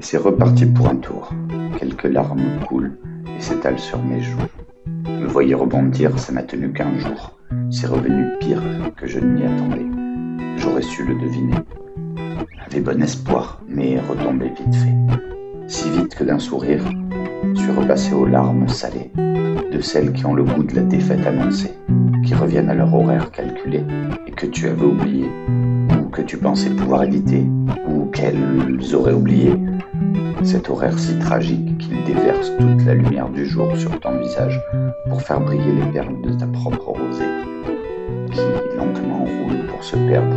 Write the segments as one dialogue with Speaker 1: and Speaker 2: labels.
Speaker 1: Et c'est reparti pour un tour. Quelques larmes coulent et s'étalent sur mes joues. Me voyez rebondir, ça n'a tenu qu'un jour. C'est revenu pire que je ne m'y attendais. J'aurais su le deviner. J'avais bon espoir, mais retombé vite fait. Si vite que d'un sourire, suis repassé aux larmes salées, de celles qui ont le goût de la défaite annoncée, qui reviennent à leur horaire calculé et que tu avais oublié, ou que tu pensais pouvoir éviter, ou qu'elles auraient oublié. Cet horaire si tragique qu'il déverse toute la lumière du jour sur ton visage pour faire briller les perles de ta propre rosée, qui lentement roule pour se perdre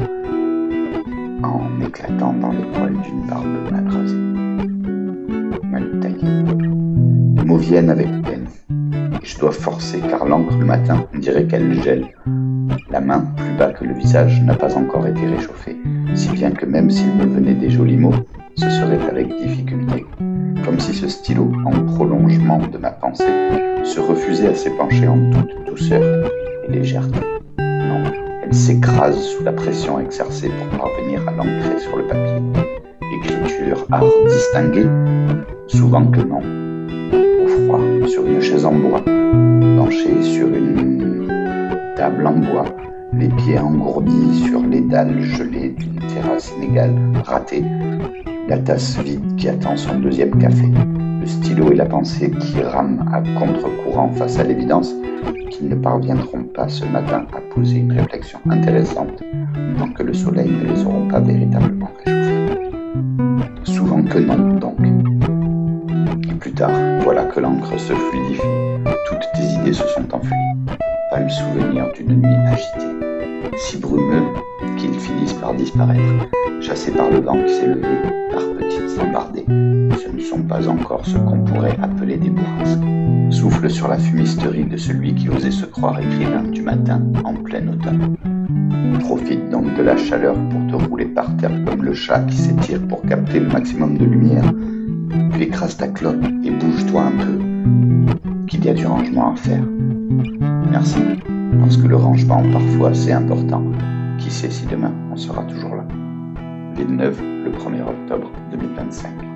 Speaker 1: en éclatant dans les poils d'une barbe mal rasée, mal taillée. Les mots viennent avec peine, et je dois forcer car l'encre le matin, on dirait qu'elle gèle. La main, plus bas que le visage, n'a pas encore été réchauffée, si bien que même s'il me venait des jolis mots, ce serait avec difficulté, comme si ce stylo, en prolongement de ma pensée, se refusait à s'épancher en toute douceur et légèreté. Non, elle s'écrase sous la pression exercée pour parvenir à l'ancrer sur le papier. Écriture, art distingué? Souvent que non. Au froid, sur une chaise en bois, penché sur une table en bois, les pieds engourdis sur les dalles gelées d'une terrasse inégale, ratée, la tasse vide qui attend son deuxième café, le stylo et la pensée qui rament à contre-courant face à l'évidence qu'ils ne parviendront pas ce matin à poser une réflexion intéressante tant que le soleil ne les aura pas véritablement réchauffés. Souvent que non, donc. Et plus tard, voilà que l'encre se fluidifie, toutes tes idées se sont enfuies. Pas le souvenir d'une nuit agitée, si brumeux qu'ils finissent par disparaître, chassés par le vent qui s'est levé, par petites embardées. Ce ne sont pas encore ce qu'on pourrait appeler des bourrasques. Souffle sur la fumisterie de celui qui osait se croire écrivain du matin en plein automne. Profite donc de la chaleur pour te rouler par terre comme le chat qui s'étire pour capter le maximum de lumière. Puis écrase ta clope et bouge-toi un peu, qu'il y a du rangement à faire. Merci, parce que le rangement parfois c'est important. Qui sait si demain on sera toujours là. Villeneuve, le 1er octobre 2025.